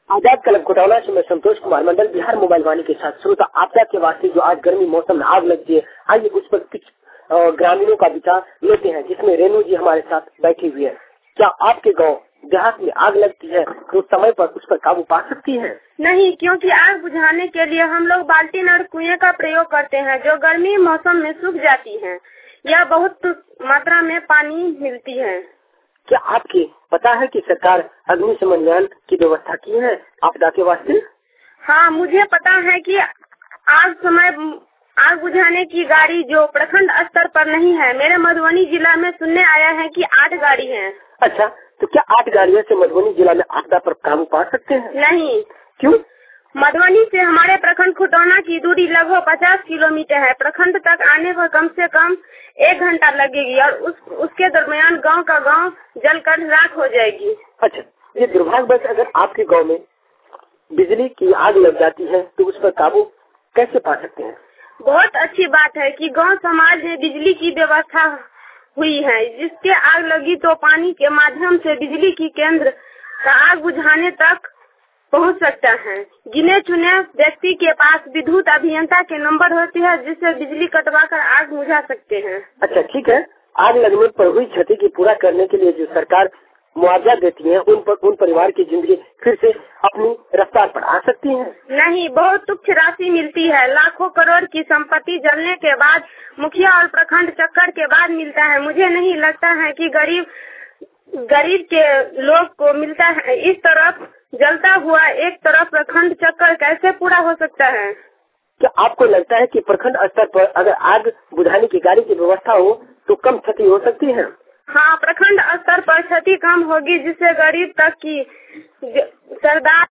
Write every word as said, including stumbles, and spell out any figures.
आजाद club Kotawala से मैं Santosh Kumar Mandal Bihar mobile Vani के साथ। श्रोता, आपदा के वास्ते जो आज गर्मी मौसम में आग लगती है, आइए उस पर कुछ ग्रामीणों का विचार लेते हैं, जिसमें रेणु जी हमारे साथ बैठी हुई है। क्या आपके गांव देहात में आग लगती है तो समय पर उस पर काबू पा सकती है? नहीं, क्योंकि आग बुझाने के लिए हम लोग बाल्टी और कुएं का प्रयोग करते हैं, जो गर्मी मौसम में सूख जाती है। यह बहुत मात्रा में पानी मिलती है। क्या आपके पता है कि सरकार अग्निशमन यान की व्यवस्था की है आपदा के वास्ते? हाँ, मुझे पता है कि आग समय आग बुझाने की गाड़ी जो प्रखंड स्तर पर नहीं है, मेरे मधुबनी जिला में सुनने आया है कि आठ गाड़ी है। अच्छा, तो क्या आठ गाड़ियों से मधुबनी जिला में आपदा पर काबू पा सकते हैं? नहीं। क्यों? मधुबनी से हमारे प्रखंड खुटौना की दूरी लगभग पचास किलोमीटर है। प्रखंड तक आने पर कम से कम एक घंटा लगेगी और उस उसके दरमियान गांव का गांव जलकर राख हो जाएगी। अच्छा, ये दुर्भाग्यवश अगर आपके गांव में बिजली की आग लग जाती है तो उस पर काबू कैसे पा सकते हैं? बहुत अच्छी बात है कि गांव समाज में बिजली की व्यवस्था हुई है, जिसके आग लगी तो पानी के माध्यम से बिजली की केंद्र का आग बुझाने तक पहुंच सकता है। गिने चुने व्यक्ति के पास विद्युत अभियंता के नंबर होते हैं, जिससे बिजली कटवा कर आग बुझा सकते हैं। अच्छा, ठीक है। आग लगने पर हुई क्षति की पूरा करने के लिए जो सरकार मुआवजा देती है, उन पर उन परिवार की जिंदगी फिर से अपनी रफ्तार पर आ सकती है? नहीं, बहुत तुच्छ राशि मिलती है। लाखों करोड़ की संपत्ति जलने के बाद, मुखिया और प्रखंड चक्कर के बाद मिलता है। मुझे नहीं लगता है कि गरीब गरीब के लोग को मिलता है। इस तरफ जलता हुआ एक तरफ प्रखंड चक्कर कैसे पूरा हो सकता है? क्या आपको लगता है कि प्रखंड स्तर पर अगर आग बुझाने की गाड़ी की व्यवस्था हो तो कम क्षति हो सकती है? हाँ, प्रखंड स्तर पर क्षति कम होगी, जिससे गरीब तक की सरदार